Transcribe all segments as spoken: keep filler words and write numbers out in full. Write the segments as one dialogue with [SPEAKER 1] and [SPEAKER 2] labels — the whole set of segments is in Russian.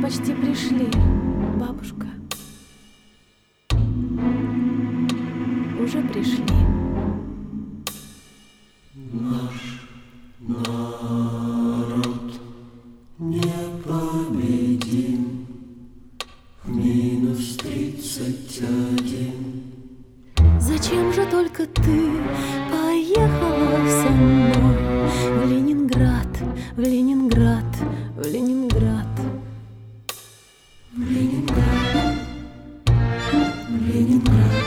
[SPEAKER 1] почти пришли, бабушка. Уже пришли.
[SPEAKER 2] Наш народ непобедим. Минус тридцать один.
[SPEAKER 1] Зачем же только ты поехала со мной в Ленинград, в Ленинград, в Ленинград?
[SPEAKER 2] В Ленинград, в Ленинград,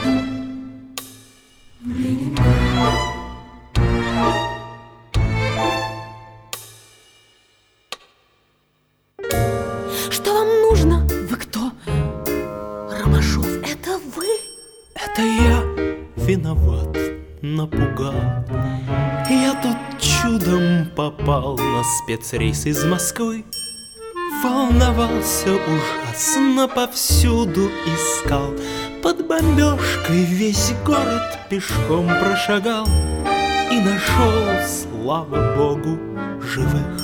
[SPEAKER 2] в Ленинград.
[SPEAKER 1] Что вам нужно? Вы кто? Ромашов, это вы?
[SPEAKER 3] Это я виноват, напугал. Я тут чудом попал на спецрейс из Москвы. Волновался ужасно, повсюду искал. Под бомбежкой весь город пешком прошагал и нашел, слава богу, живых.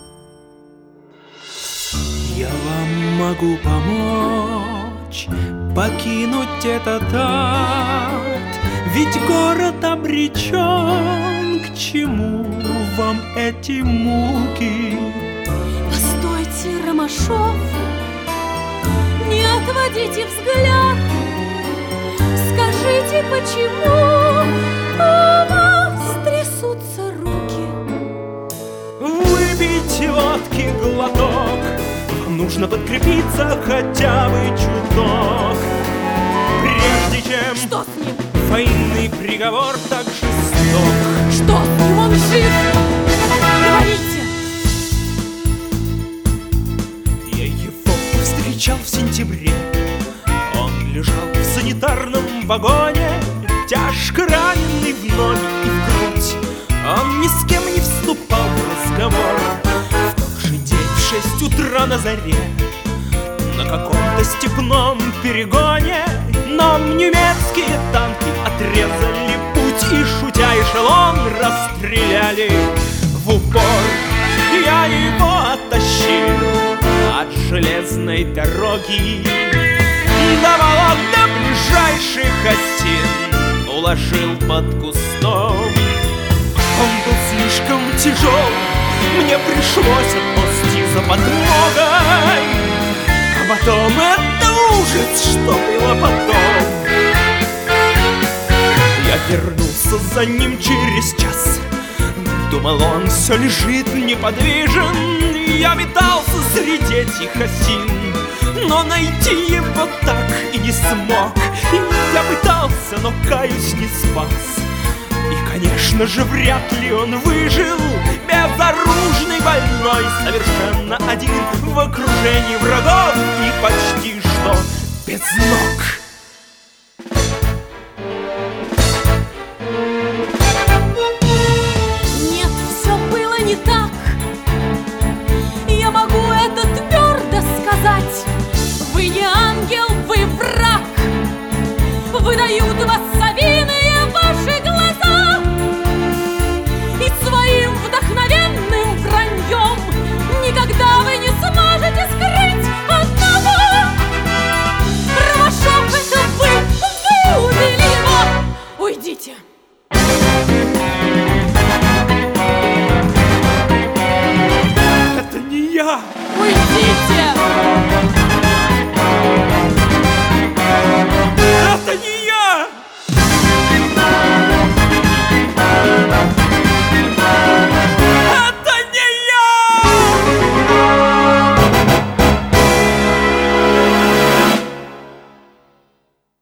[SPEAKER 3] Я вам могу помочь покинуть этот ад, ведь город обречен. К чему вам эти муки?
[SPEAKER 1] Постойте, Ромашов, не отводите взгляд. Скажите, почему у вас трясутся руки?
[SPEAKER 3] Выпейте водки глоток, вам нужно подкрепиться хотя бы чуток. Прежде чем
[SPEAKER 1] Что с ним?
[SPEAKER 3] военный приговор так жесток.
[SPEAKER 1] Что с ним? Он жив? Говорите!
[SPEAKER 3] Я его встречал в сентябре. Он лежал в санитарном вагоне, тяжко раненый в ноги и в грудь. Он ни с кем не вступал в разговор. В тот же день в шесть утра на заре на каком-то степном перегоне нам немецкие танки отрезали путь и, шутя, эшелон расстреляли в упор. Я его оттащил от железной дороги до болот, до ближайших осин, уложил под кустом. Он был слишком тяжел, мне пришлось отползти за подмогой. А потом это ужас, что было потом. Я вернулся за ним через час. Думал, он все лежит неподвижен. Я метался среди этих осин, но найти его так и не смог. И я пытался, но, каюсь, не спас. И, конечно же, вряд ли он выжил. Безоружный, больной, совершенно один в окружении врагов и почти что без ног.
[SPEAKER 1] Нет, все было не так. Я могу это твердо сказать. Вы не ангел, вы враг. Выдают вас совиные ваши глаза. И своим вдохновенным враньем никогда вы не сможете скрыть одного. Ромашов, это вы, вы убили его. Уйдите.
[SPEAKER 3] Это не я.
[SPEAKER 1] Уйдите.